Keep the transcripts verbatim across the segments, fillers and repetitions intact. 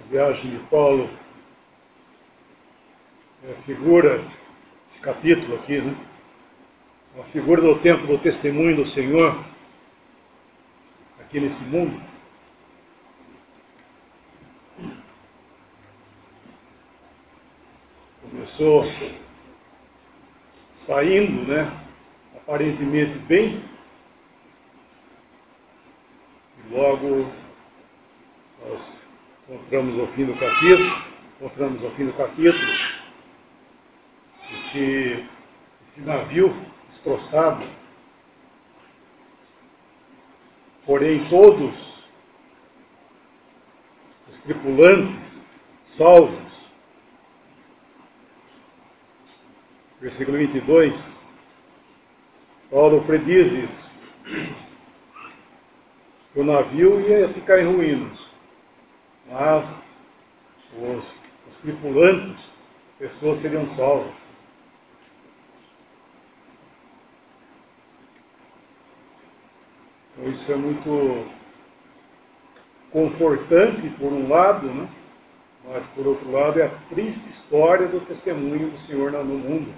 viagem de Paulo é a figura, esse capítulo aqui, né? Uma figura do tempo do testemunho do Senhor aqui nesse mundo. Começou saindo, né? Aparentemente bem, e logo nós encontramos ao fim do capítulo, encontramos ao fim do capítulo esse, esse navio destroçado, porém todos os tripulantes salvos. Versículo vinte e dois, Paulo prediz isso, que o navio ia ficar em ruínas, mas os, os tripulantes, as pessoas seriam salvas. Então isso é muito confortante por um lado, né? Mas por outro lado é a triste história do testemunho do Senhor no mundo.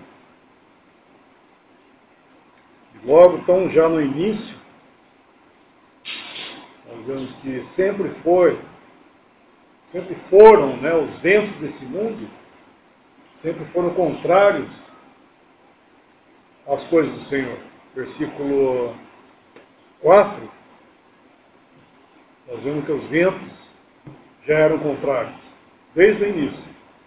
E logo, então, já no início, nós vemos que sempre foi, sempre foram, né, os ventos desse mundo, sempre foram contrários às coisas do Senhor. Versículo quatro, nós vemos que os ventos já eram contrários, desde o início.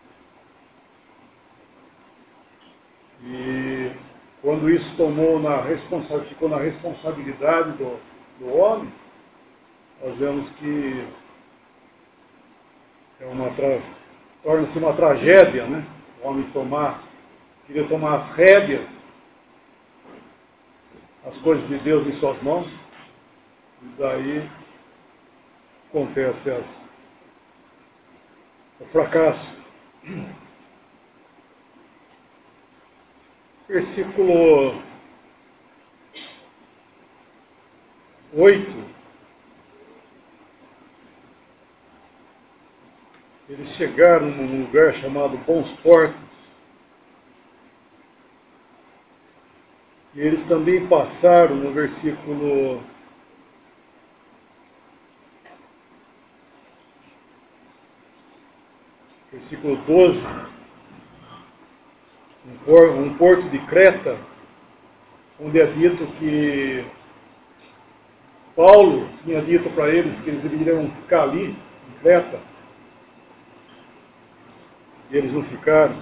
E quando isso tomou na responsa- ficou na responsabilidade do, do homem, nós vemos que é uma tra... torna-se uma tragédia, né? O homem tomar, queria tomar as rédeas, as coisas de Deus em suas mãos, e daí acontece as... o fracasso. Versículo oito. Eles chegaram num lugar chamado Bons Portos. E eles também passaram no versículo versículo doze, um porto de Creta, onde é dito que Paulo tinha dito para eles que eles deveriam ficar ali, em Creta, e eles não ficaram.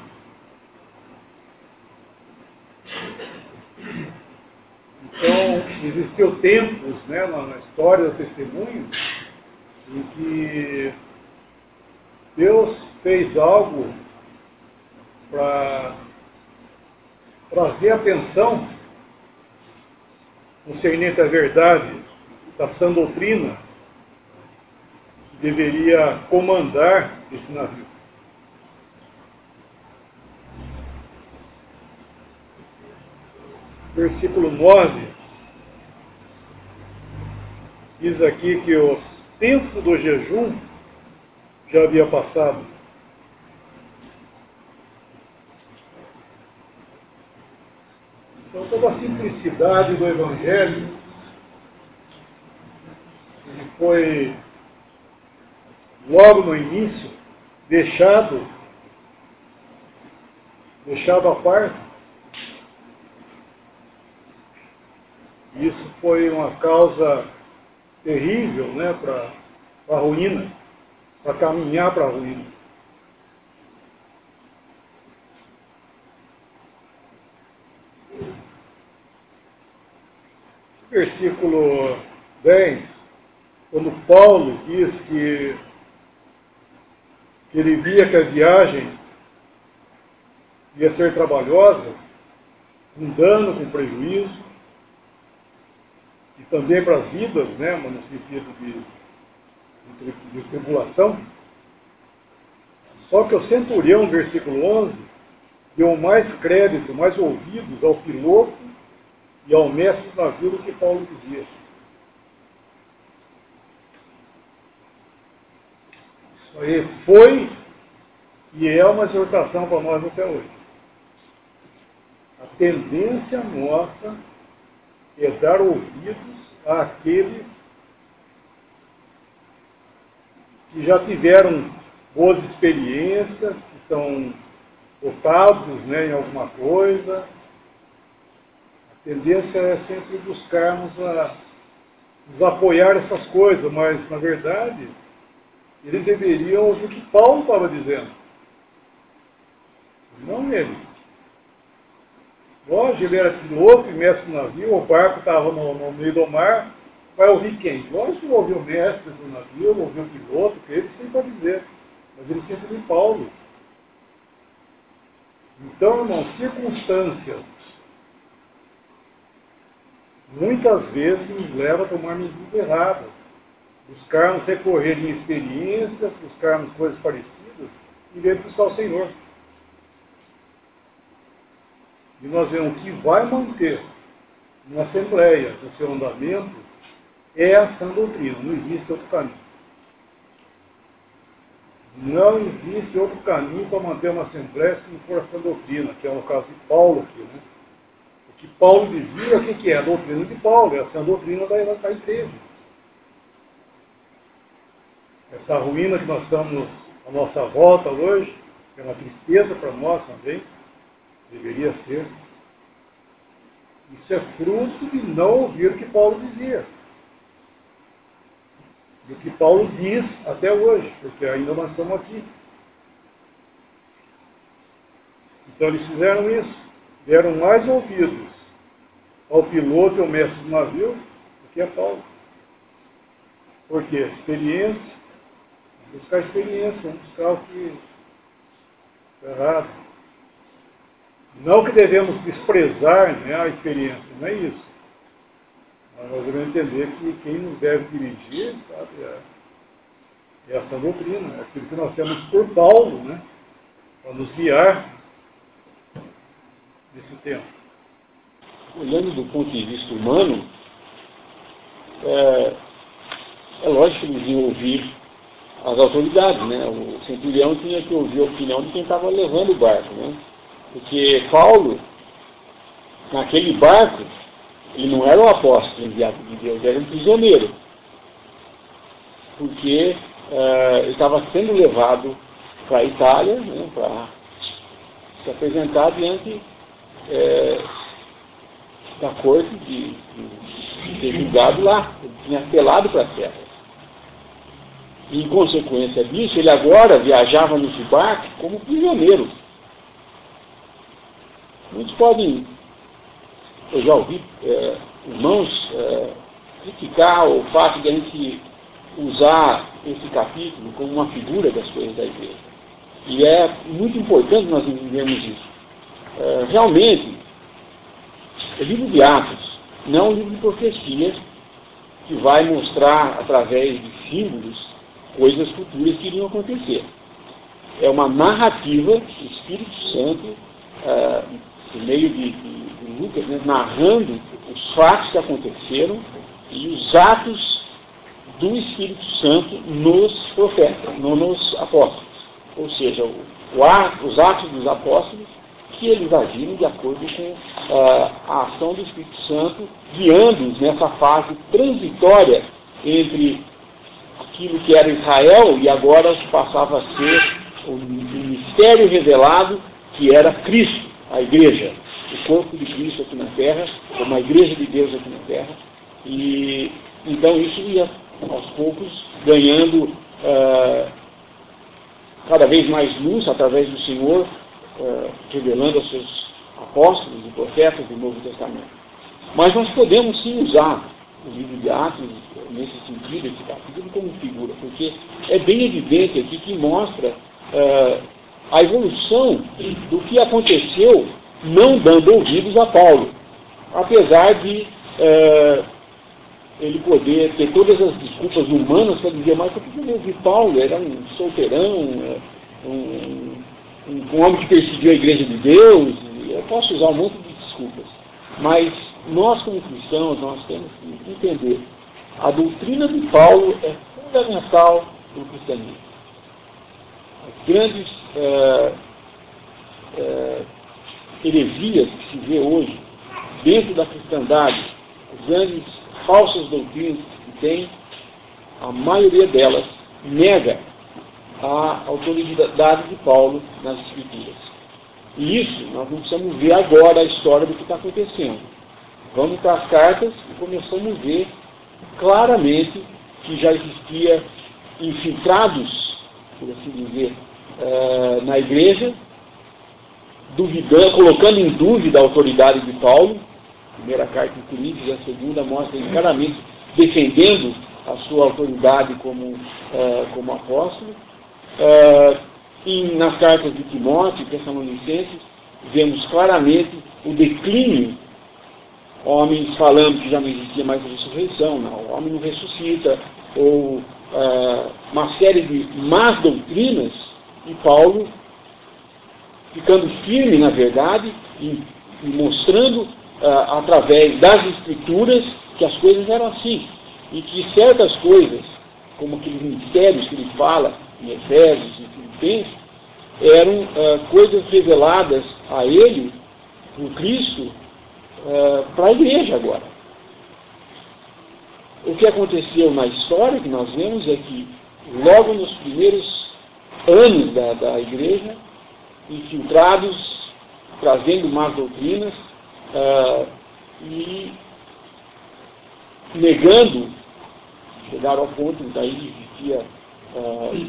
Então, existiu tempos, né, na história do testemunho em que Deus fez algo para trazer atenção concernente à verdade da sã doutrina que deveria comandar esse navio. Versículo nove diz aqui que o tempo do jejum já havia passado. Então toda a simplicidade do Evangelho, ele foi logo no início deixado, deixado à parte. Isso foi uma causa terrível, né, para a ruína, para caminhar para a ruína. Versículo dez, quando Paulo diz que, que ele via que a viagem ia ser trabalhosa, com dano, com prejuízo, e também para as vidas, né, no sentido de, de, de tribulação. Só que o centurião, versículo onze, deu mais crédito, mais ouvidos ao piloto e ao mestre do navio do que Paulo dizia. Isso aí foi e é uma exortação para nós até hoje. A tendência nossa é dar ouvidos àqueles que já tiveram boas experiências, que estão dotados, né, em alguma coisa. A tendência é sempre buscarmos a, nos apoiar nessas coisas, mas, na verdade, eles deveriam ouvir o que Paulo estava dizendo. Não ele. Lógico, ele era piloto e mestre do navio, o barco estava no, no meio do mar. Vai ouvir quem? Lógico que ouviu o mestre do navio, ouviu o piloto, que ele sempre vai dizer. Mas ele sempre viu Paulo. Então, irmão, circunstâncias muitas vezes nos levam a tomar medidas erradas. Buscarmos recorrer em experiências, buscarmos coisas parecidas, em vez de buscar o Senhor. E nós vemos que vai manter uma assembleia no seu andamento é a sã doutrina, não existe outro caminho. Não existe outro caminho para manter uma assembleia se não for a sã doutrina, que é o caso de Paulo aqui, né? O que Paulo dizia, o que é? A doutrina de Paulo, é a sã doutrina da, da igreja. Essa ruína que nós estamos à nossa volta hoje, é uma tristeza para nós também, deveria ser. Isso é fruto de não ouvir o que Paulo dizia. E o que Paulo diz até hoje, porque ainda nós estamos aqui. Então eles fizeram isso, deram mais ouvidos ao piloto e ao mestre do navio do que a Paulo. Por quê? Experiência. Vamos buscar experiência, vamos buscar o que está errado. Não que devemos desprezar, né, a experiência, não é isso. Mas nós devemos entender que quem nos deve dirigir, sabe, é, é essa doutrina, é aquilo que nós temos por Paulo, né, para nos guiar nesse tempo. Olhando do ponto de vista humano, é, é lógico que eles iam ouvir as autoridades, né? O centurião tinha que ouvir a opinião de quem estava levando o barco, né? Porque Paulo, naquele barco, ele não era o apóstolo enviado de Deus, ele era um prisioneiro. Porque uh, ele estava sendo levado para a Itália, né, para se apresentar diante é, da corte de, de, de ser julgado lá. Ele tinha apelado para a terra. E, em consequência disso, ele agora viajava nesse barco como prisioneiro. Muitos podem, eu já ouvi é, irmãos é, criticar o fato de a gente usar esse capítulo como uma figura das coisas da igreja. E é muito importante nós entendermos isso. É, realmente, o livro de Atos não é um livro de profecias que vai mostrar, através de símbolos, coisas futuras que iriam acontecer. É uma narrativa do Espírito Santo, é, por meio de, de, de Lucas, né, narrando os fatos que aconteceram e os atos do Espírito Santo nos profetas, não nos apóstolos. Ou seja, o, o ato, os atos dos apóstolos, que eles agiram de acordo com uh, a ação do Espírito Santo, guiando-os nessa fase transitória entre aquilo que era Israel e agora passava a ser o mistério revelado, que era Cristo, a igreja, o corpo de Cristo aqui na terra, como a igreja de Deus aqui na terra. E então isso ia aos poucos ganhando uh, cada vez mais luz através do Senhor, uh, revelando aos seus apóstolos e profetas do Novo Testamento. Mas nós podemos sim usar o livro de Atos, nesse sentido, esse capítulo, como figura, porque é bem evidente aqui que mostra uh, a evolução do que aconteceu não dando ouvidos a Paulo, apesar de uh, ele poder ter todas as desculpas humanas para dizer, mas por que eu ouvi Paulo? Era um solteirão, um, um, um homem que perseguiu a igreja de Deus. Eu posso usar um monte de desculpas, mas nós como cristãos, nós temos que entender, a doutrina de Paulo é fundamental no cristianismo. as grandes é, é, heresias que se vê hoje dentro da cristandade, as grandes falsas doutrinas que tem, a maioria delas nega a autoridade de Paulo nas Escrituras. E isso nós não precisamos ver agora a história do que está acontecendo. Vamos para as cartas e começamos a ver claramente que já existia infiltrados, por assim dizer, uh, na igreja, duvidando, colocando em dúvida a autoridade de Paulo. A primeira carta de Coríntios e a segunda mostra ele claramente defendendo a sua autoridade como, uh, como apóstolo. Uh, e nas cartas de Timóteo e Tessalonicenses, vemos claramente o declínio, homens falando que já não existia mais a ressurreição, não, o homem não ressuscita, ou uh, uma série de más doutrinas, e Paulo ficando firme na verdade e, e mostrando uh, através das Escrituras que as coisas eram assim, e que certas coisas, como aqueles mistérios que ele fala em Efésios e Filipenses, eram uh, coisas reveladas a ele, por Cristo, uh, para a igreja agora. O que aconteceu na história que nós vemos é que, logo nos primeiros anos da, da igreja, infiltrados, trazendo más doutrinas, uh, e negando, chegaram ao ponto, daí existia uh,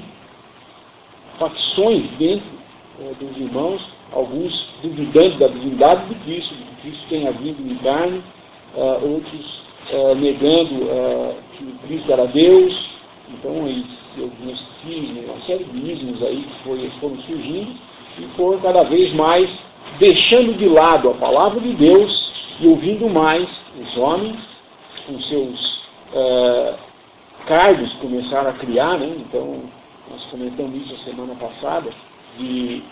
facções dentro uh, dos irmãos, alguns duvidando da divindade de Cristo, de que Cristo tenha vindo em carne, uh, outros uh, negando uh, que Cristo era Deus. Então, aí, o gnosticismo, uma série de ismos aí que foi, foram surgindo e foram cada vez mais deixando de lado a palavra de Deus e ouvindo mais os homens com seus uh, cargos que começaram a criar, né? Então, nós comentamos isso a semana passada, de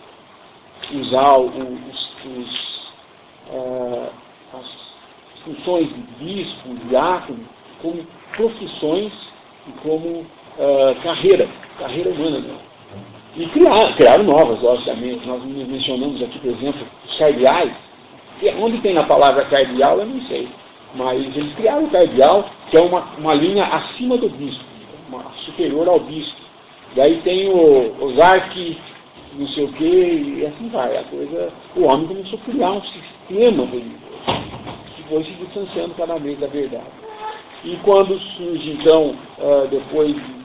usar o, os, os, uh, as funções de bispo, diácono, como profissões e como uh, carreira, carreira humana, né? E criar, criaram novas, logicamente. Nós mencionamos aqui, por exemplo, os cardeais. Onde tem na palavra cardeal, eu não sei. Mas eles criaram o cardeal, que é uma, uma linha acima do bispo, uma superior ao bispo. Daí tem o, os arqui, não sei o quê, e assim vai. A coisa, o homem começou a criar um sistema religioso, que foi se distanciando cada vez da verdade. E quando surge, então, uh, depois de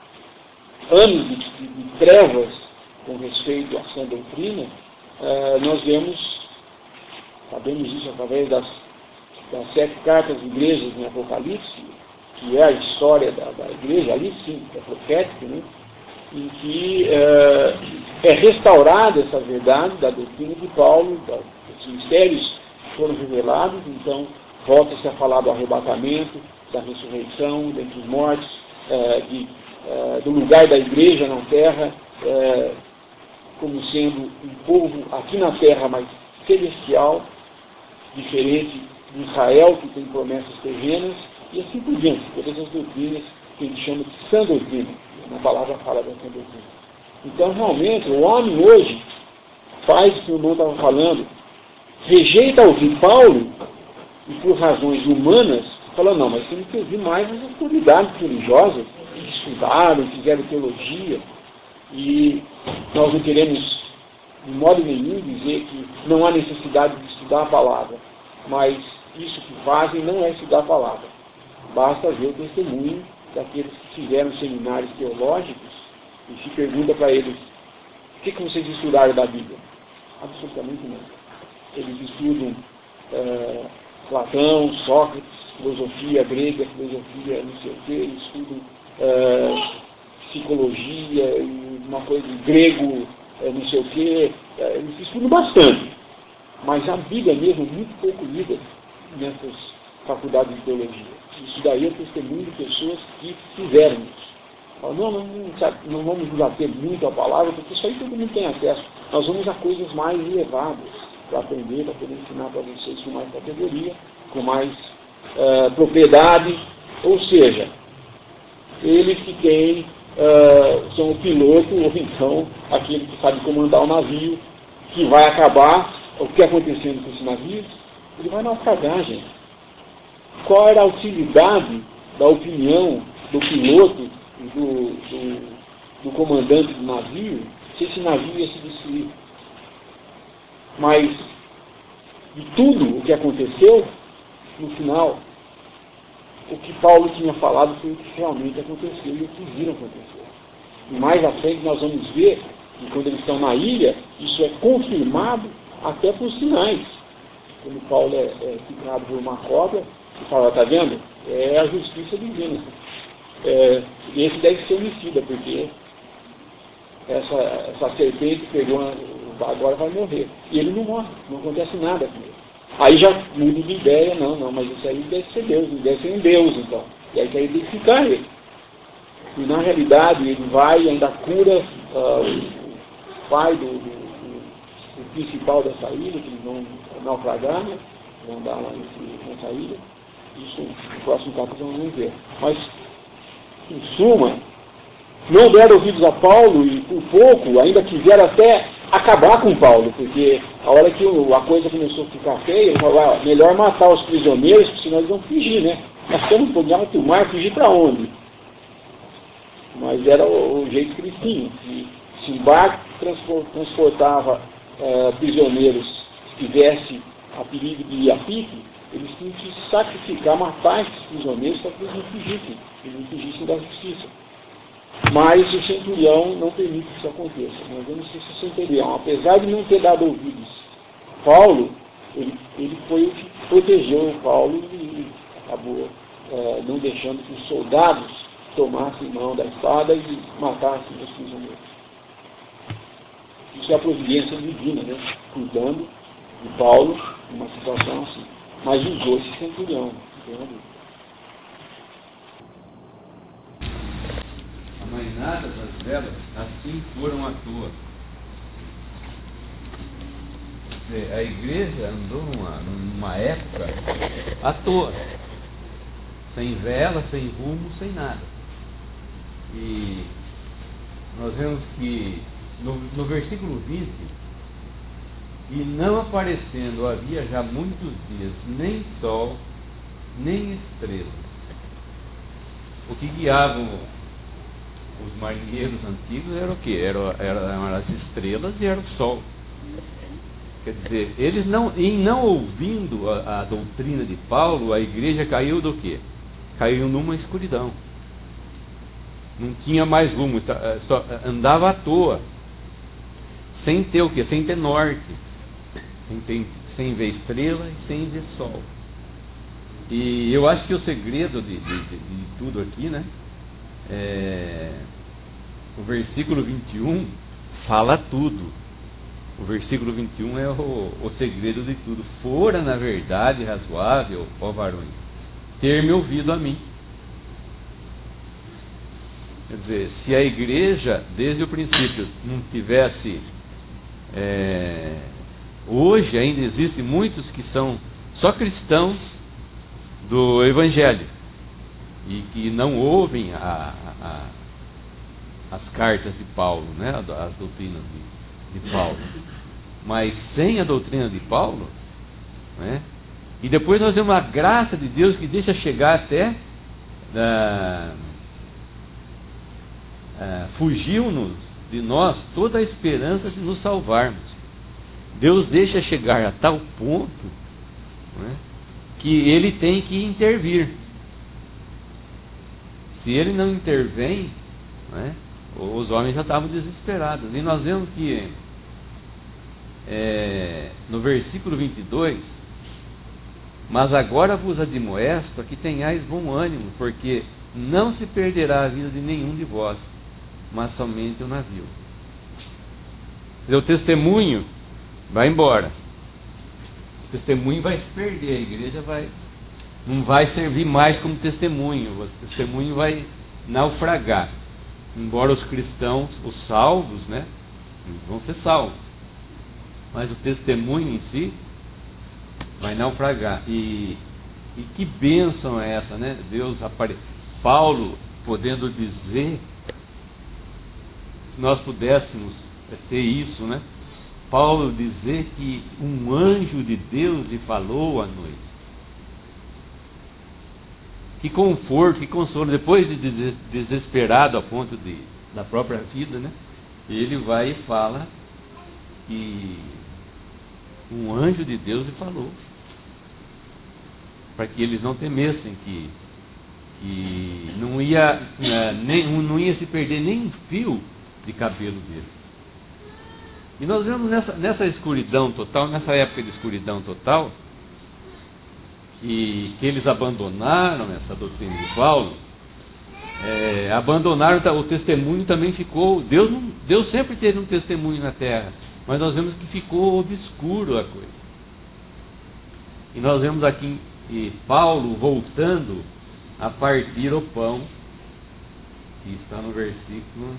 anos de, de, de trevas com respeito à sã doutrina, uh, nós vemos, sabemos isso através das, das sete cartas de igrejas em Apocalipse, que é a história da, da igreja, ali sim, é profética, né? Em que uh, é restaurada essa verdade da doutrina de Paulo, da, dos mistérios que foram revelados, então volta-se a falar do arrebatamento, da ressurreição, dentre os mortos, uh, de, uh, do lugar da igreja na terra, uh, como sendo um povo aqui na terra, mas celestial, diferente de Israel, que tem promessas terrenas, e assim por diante, todas as doutrinas que a gente chama de sã doutrina. Uma palavra fala da sã doutrina. Então, realmente, o homem hoje faz o que o irmão estava falando, rejeita ouvir Paulo, e por razões humanas, fala, não, mas tem que ouvir mais as autoridades religiosas que estudaram, fizeram teologia, e nós não queremos, de modo nenhum, dizer que não há necessidade de estudar a palavra, mas isso que fazem não é estudar a palavra. Basta ver o testemunho daqueles que fizeram seminários teológicos e se pergunta para eles, o que, que vocês estudaram da Bíblia? Absolutamente não. Eles estudam uh, Platão, Sócrates, filosofia grega, filosofia não sei o quê, eles estudam uh, psicologia, uma coisa de grego, uh, não sei o quê, uh, eles estudam bastante. Mas a Bíblia mesmo é muito pouco lida nessas faculdades de teologia. Isso daí é testemunho de pessoas que fizeram isso. Falam, não, não, não, não vamos nos ater muito à palavra, porque isso aí todo mundo tem acesso. Nós vamos a coisas mais elevadas para aprender, para poder ensinar para vocês com mais categoria, com mais uh, propriedade. Ou seja, eles que têm uh, são o piloto, ou então aquele que sabe comandar o navio, que vai acabar. O que acontecendo com esse navio? Ele vai naufragar, gente. Qual era a utilidade da opinião do piloto, do, do, do comandante do navio, se esse navio ia se destruir? Mas, de tudo o que aconteceu, no final, o que Paulo tinha falado foi o que realmente aconteceu e o que viram acontecer. E mais à frente nós vamos ver que quando eles estão na ilha, isso é confirmado até por sinais. Quando Paulo é, é picado por uma cobra, e fala, está vendo? É a justiça divina. É, esse deve ser homicida, porque essa, essa serpente pegou, agora vai morrer. E ele não morre, não acontece nada com ele. Aí já muda de ideia, não, não, mas isso aí deve ser Deus, deve ser um Deus, então. E aí quer identificar ele. E na realidade ele vai e ainda cura uh, o pai do, do, do, do principal dessa ilha, que eles vão naufragar, né? Vão dar lá nesse, nessa ilha. Isso no próximo capítulo nós vamos ver. Mas, em suma, não deram ouvidos a Paulo e por pouco ainda quiseram até acabar com Paulo, porque a hora que a coisa começou a ficar feia, ele falou, ah, melhor matar os prisioneiros, porque senão eles vão fugir, né? Nós estamos no alto mar, fugir para onde? Mas era o, o jeito que eles tinham. E se um barco transportava uh, prisioneiros que tivesse a perigo de ir a pique, eles tinham que sacrificar, matar esses prisioneiros para que eles não fugissem, eles não fugissem da justiça. Mas o centurião não permite que isso aconteça. Nós vemos que esse centurião, apesar de não ter dado ouvidos Paulo, ele, ele foi o que protegeu o Paulo e acabou é, não deixando que os soldados tomassem mão da espada e matassem os prisioneiros. Isso é a providência divina, né? Cuidando de Paulo numa situação assim. Mas usou esse centurião. Entende? A mainada das velas assim foram à toa. Quer dizer, a igreja andou numa, numa época à toa. Sem vela, sem rumo, sem nada. E nós vemos que no, no versículo vinte, e não aparecendo havia já muitos dias nem sol, nem estrelas. O que guiavam os marinheiros antigos era o quê? Era, era, eram as estrelas e era o sol. Quer dizer, eles não, em não ouvindo a, a doutrina de Paulo, a igreja caiu do quê? Caiu numa escuridão. Não tinha mais rumo, só andava à toa. Sem ter o quê? Sem ter norte. Sem, ter, sem ver estrela e sem ver sol. E eu acho que o segredo de, de, de, de tudo aqui, né? É, o versículo vinte e um fala tudo. O versículo vinte e um é o, o segredo de tudo. Fora, na verdade, razoável, ó varões, ter-me ouvido a mim. Quer dizer, se a igreja, desde o princípio, não tivesse... É, hoje ainda existem muitos que são só cristãos do Evangelho e que não ouvem a, a, as cartas de Paulo, né, as doutrinas de, de Paulo. Mas sem a doutrina de Paulo, né, e depois nós temos a graça de Deus que deixa chegar até ah, ah, fugiu-nos de nós toda a esperança de nos salvarmos. Deus deixa chegar a tal ponto, né, que ele tem que intervir. Se ele não intervém, né, os homens já estavam desesperados. E nós vemos que é, no versículo vinte e dois, mas agora vos admoesto a que tenhais bom ânimo, porque não se perderá a vida de nenhum de vós, mas somente o navio. O testemunho vai embora. O testemunho vai se perder. A igreja vai, não vai servir mais como testemunho. O testemunho vai naufragar. Embora os cristãos, os salvos, né, vão ser salvos. Mas o testemunho em si vai naufragar. E, e que bênção é essa, né? Deus apare... Paulo podendo dizer nós pudéssemos ter isso, né? Paulo dizer que um anjo de Deus lhe falou à noite. Que conforto, que consolo. Depois de desesperado a ponto de, da própria vida, né? Ele vai e fala que um anjo de Deus lhe falou. Para que eles não temessem que, que não, ia, nem, não ia se perder nem um fio de cabelo dele. E nós vemos nessa, nessa escuridão total, nessa época de escuridão total, que, que eles abandonaram essa doutrina de Paulo, é, abandonaram o testemunho, também ficou, Deus, não, Deus sempre teve um testemunho na terra, mas nós vemos que ficou obscuro a coisa. E nós vemos aqui e Paulo voltando a partir o pão, que está no versículo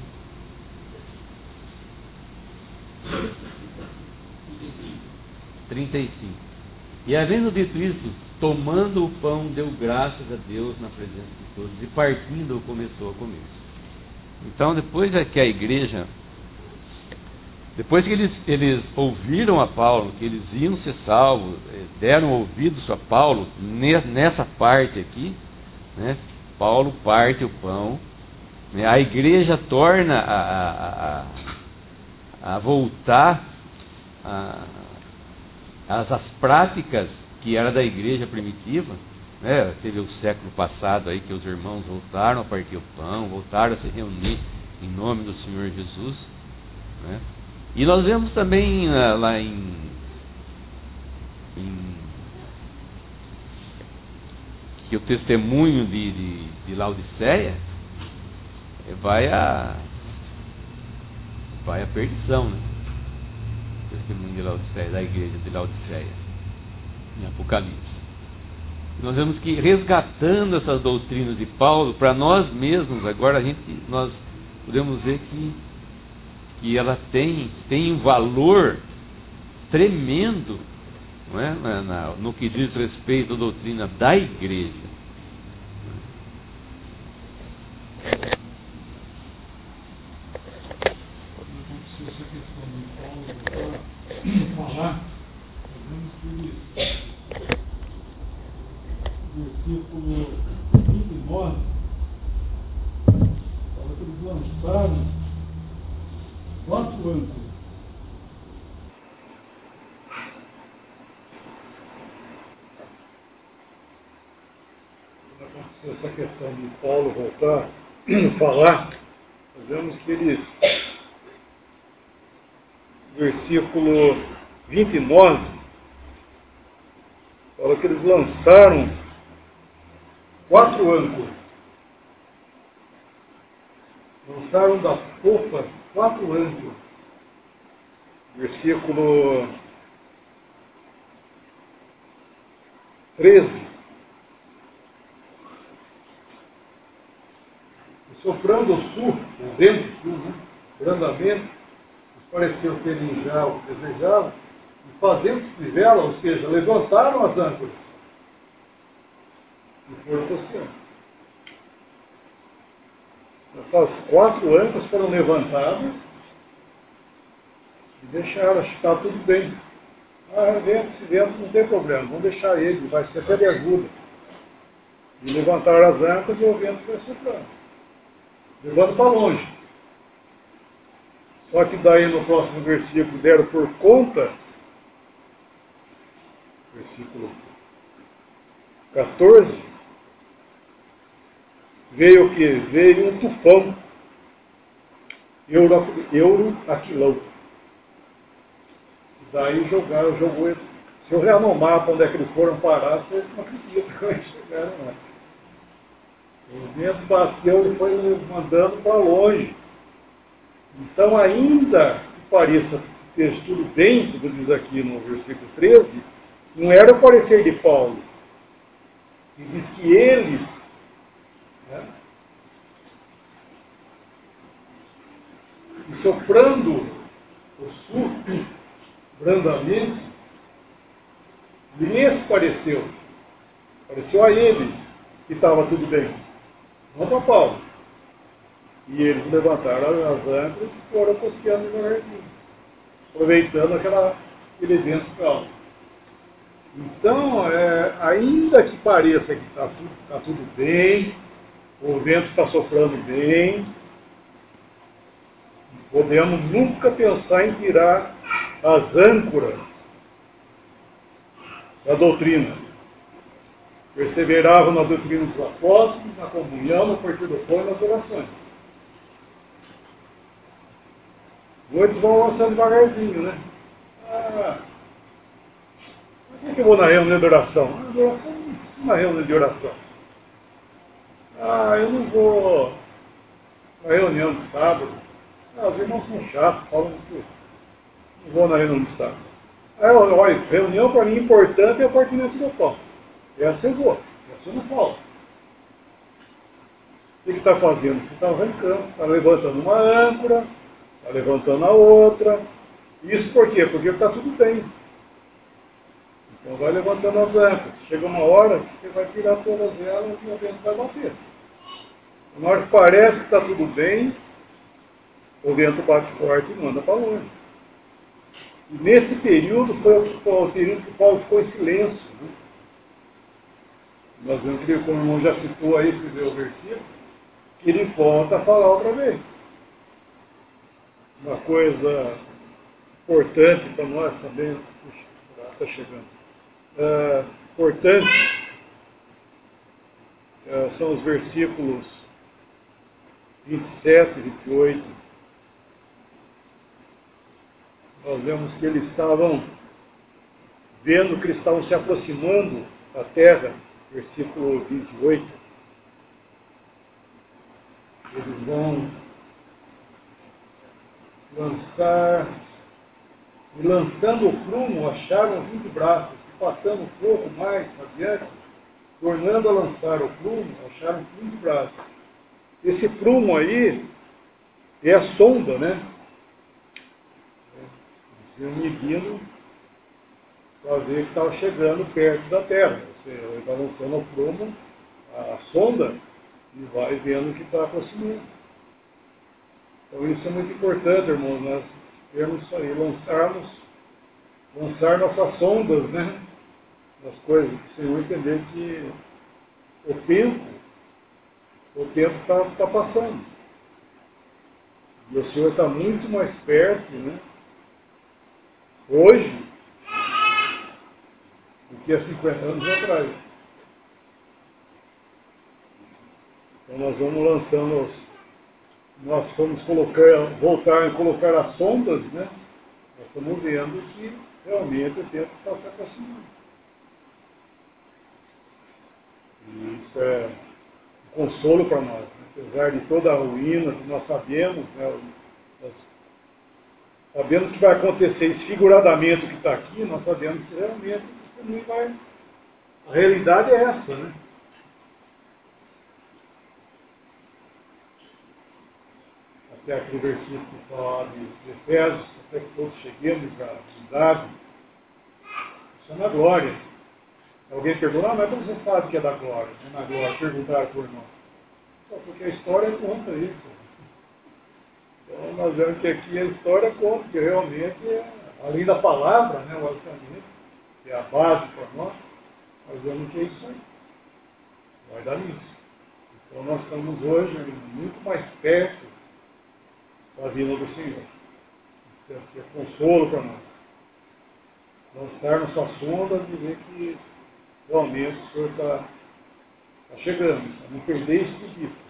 trinta e cinco. E havendo dito isso, tomando o pão, deu graças a Deus na presença de todos, e partindo começou a comer. Então, depois é que a igreja, depois que eles, eles ouviram a Paulo, que eles iam ser salvos, deram ouvidos a Paulo, nessa parte aqui, né, Paulo parte o pão, né, a igreja torna a, a, a, a voltar a, as, as práticas que era da igreja primitiva, né, teve o século passado aí que os irmãos voltaram a partir o pão, voltaram a se reunir em nome do Senhor Jesus, né. E nós vemos também uh, lá em, em que o testemunho de, de, de Laodiceia vai a vai a perdição, né? O testemunho de Laodiceia, da igreja de Laodiceia, em Apocalipse. Nós vemos que resgatando essas doutrinas de Paulo para nós mesmos, agora a gente nós podemos ver que que ela tem, tem um valor tremendo, não é? na, na, no que diz respeito à doutrina da igreja. Se essa questão de Paulo falar, nós vemos que versículo vinte e nove, fala que eles lançaram quatro âncoras. Quando aconteceu essa questão de Paulo voltar a falar, nós vemos que eles, versículo vinte e nove, fala que eles lançaram quatro âncoras. Lançaram das popas quatro âncoras. Versículo treze. E soprando o sul, o vento sul, né? Brandamente, pareceu terem já o que desejavam, e fazendo fivela, ou seja, levantaram as âncoras e foram para o oceano. Essas quatro âncoras foram levantadas e deixaram, acho que está tudo bem. Ah, vento, esse vento não tem problema, vamos deixar ele, vai ser até de ajuda. E levantaram as âncoras e o vento foi soprando, levando para longe. Só que daí no próximo versículo deram por conta, versículo quatorze, veio o que? Veio um tufão, euro, euro aquilão. Daí jogaram, jogou ele. Se eu olhar no mapa onde é que eles foram parar, vocês não acreditam como eles chegaram lá. O vento bateu e foi mandando para longe. Então, ainda que pareça que esteja tudo bem, como diz aqui no versículo treze, não era o parecer de Paulo. E diz que eles, né, e soprando o sul, brandamente, lhes pareceu, pareceu a eles que estava tudo bem, não para Paulo. E eles levantaram as âncoras e foram costeando devagarzinho, aproveitando aquela, aquele vento calmo. Então, é, ainda que pareça que está tudo, tá tudo bem, o vento está soprando bem, podemos nunca pensar em tirar as âncoras da doutrina. Perseveravam na doutrina dos apóstolos, na comunhão, no partir do pão e nas orações. Muitos vão avançando devagarzinho, né? Ah, por que, que eu vou na reunião de oração? Ah, de oração não na reunião de oração. Ah, eu não vou na reunião de sábado. Ah, os irmãos são chatos, falam que não vou na reunião de sábado. Ah, olha, reunião para mim importante é o partimento do pão. Essa eu vou, essa eu não falo. O que está fazendo? Você está arrancando, está levantando uma âncora, está levantando a outra. Isso por quê? Porque está tudo bem. Então vai levantando as âncoras. Chega uma hora que você vai tirar todas elas e o vento vai bater. Na hora que parece que está tudo bem, o vento bate forte e manda para longe. E nesse período foi o período que Paulo ficou em silêncio. Né? Nós vemos que, como o irmão já citou aí, se vê o versículo, que ele volta a falar outra vez. Uma coisa importante para nós também, está chegando, é, importante, é, são os versículos vinte e sete e vinte e oito. Nós vemos que eles estavam vendo que eles estavam se aproximando da terra, versículo vinte e oito. Eles vão lançar, e lançando o prumo, acharam vinte braços, e passando um pouco mais adiante, tornando a lançar o prumo, acharam vinte braços. Esse prumo aí é a sonda, né? Eles iam medindo para ver que estava chegando perto da Terra. Ele está lançando o prumo, a sonda, e vai vendo que está aproximando. Então isso é muito importante, irmãos, nós termos isso aí, lançarmos, lançar nossas sondas, né? Nas coisas do Senhor, entender que o tempo, o tempo está tá passando. E o Senhor está muito mais perto, né? Hoje, do que há cinquenta anos atrás. Então nós vamos lançando, os, nós vamos colocar, voltar a colocar as sondas, né? Nós estamos vendo que realmente o tempo está se aproximando. E isso é um consolo para nós, né? Apesar de toda a ruína que nós sabemos, né? Nós sabemos que vai acontecer esse figuradamente que está aqui, nós sabemos que realmente isso não vai. A realidade é essa, né? Até aquele versículo que fala de Efésios, até que todos cheguemos à unidade. Isso é na glória. Alguém perguntou, ah, mas como você sabe que é da glória? É na glória, perguntaram por nós. Só porque a história conta isso. Então nós vemos que aqui a história conta, que realmente, é, além da palavra, né, logicamente, que é a base para nós, nós vemos que é isso aí. Vai dar nisso. Então nós estamos hoje muito mais perto da vinda do Senhor. Isso é consolo para nós. Lançar nossa sonda e ver que realmente o Senhor está tá chegando. Não perder isso de vista.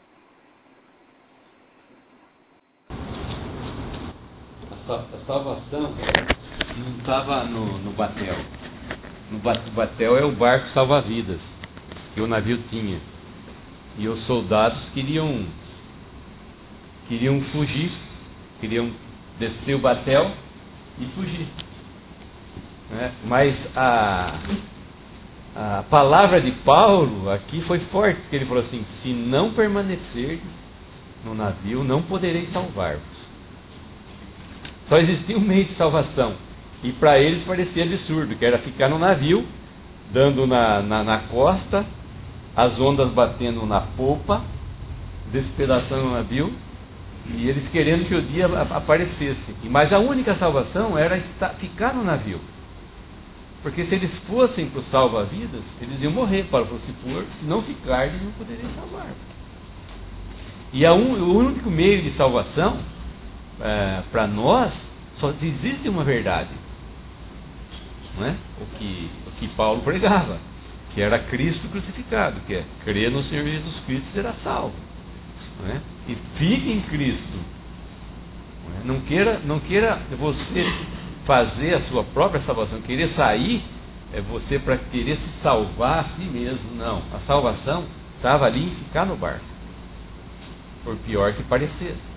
A salvação não estava no, no batel. No batel é o barco salva-vidas que o navio tinha. E os soldados queriam queriam fugir, queriam descer o batel e fugir. Né? Mas a, a palavra de Paulo aqui foi forte, porque ele falou assim: se não permanecer no navio, não podereis salvar-vos. Só existia um meio de salvação. E para eles parecia absurdo, que era ficar no navio, dando na, na, na costa, as ondas batendo na popa, despedaçando o navio, e eles querendo que o dia aparecesse. Mas a única salvação era estar, ficar no navio. Porque se eles fossem para o salva-vidas, eles iam morrer. Paulo falou, se for, se não ficar, eles não poderiam salvar. E a un, o único meio de salvação, é, para nós, só existe uma verdade. Não é? O que, o que Paulo pregava, que era Cristo crucificado, que é crer no Senhor Jesus Cristo e será salvo. Não é? E fique em Cristo. Não, é? não, queira, não queira você fazer a sua própria salvação, querer sair, é você para querer se salvar a si mesmo. Não, a salvação estava ali em ficar no barco, por pior que parecesse.